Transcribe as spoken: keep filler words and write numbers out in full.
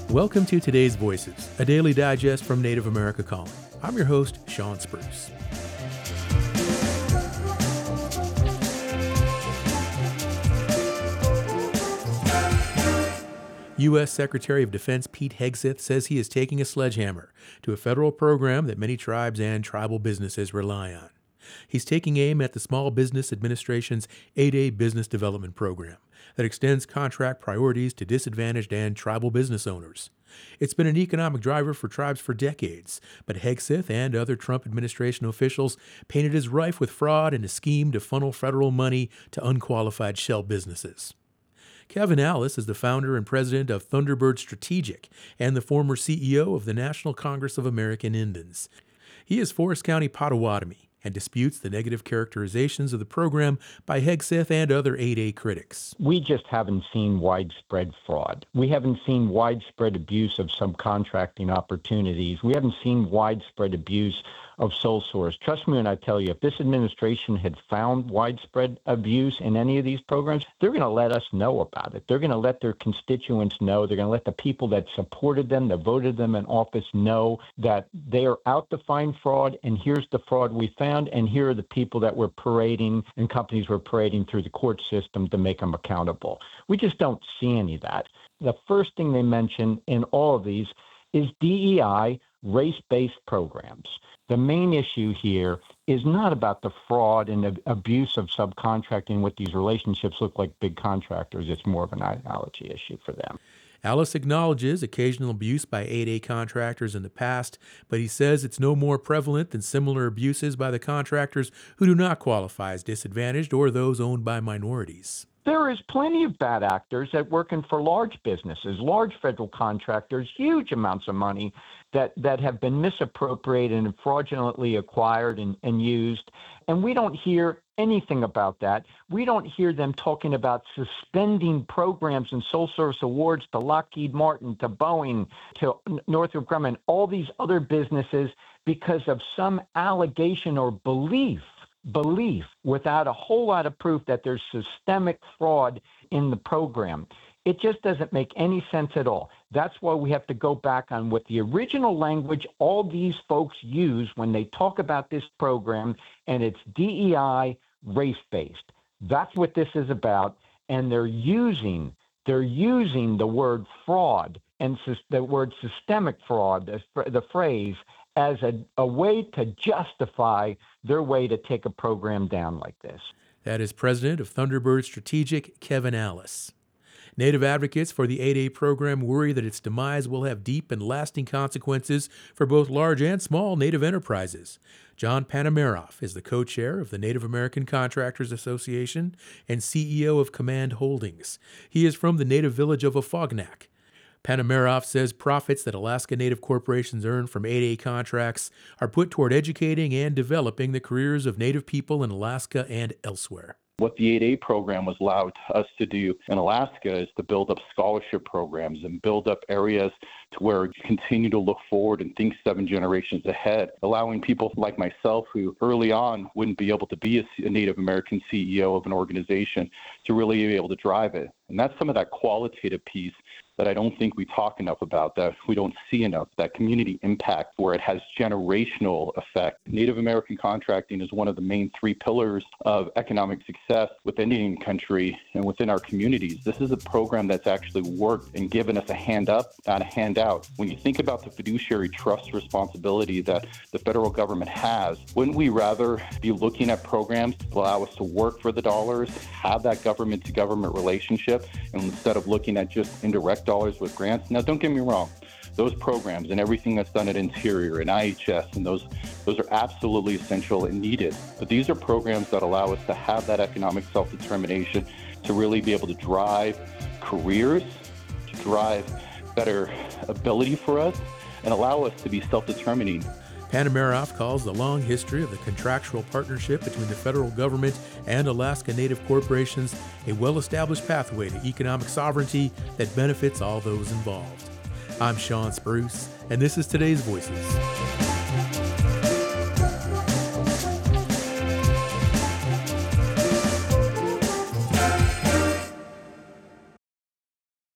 Welcome to Today's Voices, a daily digest from Native America Calling. I'm your host, Sean Spruce. U S Secretary of Defense Pete Hegseth says he is taking a sledgehammer to a federal program that many tribes and tribal businesses rely on. He's taking aim at the Small Business Administration's eight A Business Development Program that extends contract priorities to disadvantaged and tribal business owners. It's been an economic driver for tribes for decades, but Hegseth and other Trump administration officials paint it as rife with fraud and a scheme to funnel federal money to unqualified shell businesses. Kevin Allis is the founder and president of Thunderbird Strategic and the former C E O of the National Congress of American Indians. He is Forest County Potawatomi and disputes the negative characterizations of the program by Hegseth and other eight A critics. We just haven't seen widespread fraud. We haven't seen widespread abuse of subcontracting opportunities. We haven't seen widespread abuse of sole source. Trust me when I tell you, if this administration had found widespread abuse in any of these programs, they're going to let us know about it. They're going to let their constituents know. They're going to let the people that supported them, that voted them in office, know that they are out to find fraud, and here's the fraud we found, and here are the people that were parading and companies were parading through the court system to make them accountable. We just don't see any of that. The first thing they mention in all of these is D E I, race-based programs. The main issue here is not about the fraud and the abuse of subcontracting, what these relationships look like big contractors. It's more of an ideology issue for them. Allis acknowledges occasional abuse by eight A contractors in the past, but he says it's no more prevalent than similar abuses by the contractors who do not qualify as disadvantaged or those owned by minorities. There is plenty of bad actors that working for large businesses, large federal contractors, huge amounts of money that, that have been misappropriated and fraudulently acquired and, and used. And we don't hear anything about that. We don't hear them talking about suspending programs and sole source awards to Lockheed Martin, to Boeing, to Northrop Grumman, all these other businesses because of some allegation or belief belief without a whole lot of proof that there's systemic fraud in the program. It just doesn't make any sense at all. That's why we have to go back on what the original language all these folks use when they talk about this program, and it's D E I race-based. That's what this is about, and they're using they're using the word fraud and the word systemic fraud, the, the phrase, as a, a way to justify their way to take a program down like this. That is President of Thunderbird Strategic, Kevin Allis. Native advocates for the eight A program worry that its demise will have deep and lasting consequences for both large and small Native enterprises. John Panamaroff is the co-chair of the Native American Contractors Association and C E O of Command Holdings. He is from the native village of Afognak. Panamaroff says profits that Alaska Native corporations earn from eight A contracts are put toward educating and developing the careers of Native people in Alaska and elsewhere. What the eight A program was allowed us to do in Alaska is to build up scholarship programs and build up areas to where we continue to look forward and think seven generations ahead, allowing people like myself who early on wouldn't be able to be a Native American C E O of an organization to really be able to drive it. And that's some of that qualitative piece that I don't think we talk enough about, that we don't see enough, that community impact where it has generational effect. Native American contracting is one of the main three pillars of economic success within Indian country and within our communities. This is a program that's actually worked and given us a hand up, not a hand out. When you think about the fiduciary trust responsibility that the federal government has, wouldn't we rather be looking at programs to allow us to work for the dollars, have that government-to-government relationship, and instead of looking at just indirect dollars with grants? Now, don't get me wrong. Those programs and everything that's done at Interior and I H S, and those those are absolutely essential and needed. But these are programs that allow us to have that economic self-determination, to really be able to drive careers, to drive better ability for us, and allow us to be self-determining. Panamaroff calls the long history of the contractual partnership between the federal government and Alaska Native corporations a well-established pathway to economic sovereignty that benefits all those involved. I'm Sean Spruce, and this is Today's Voices.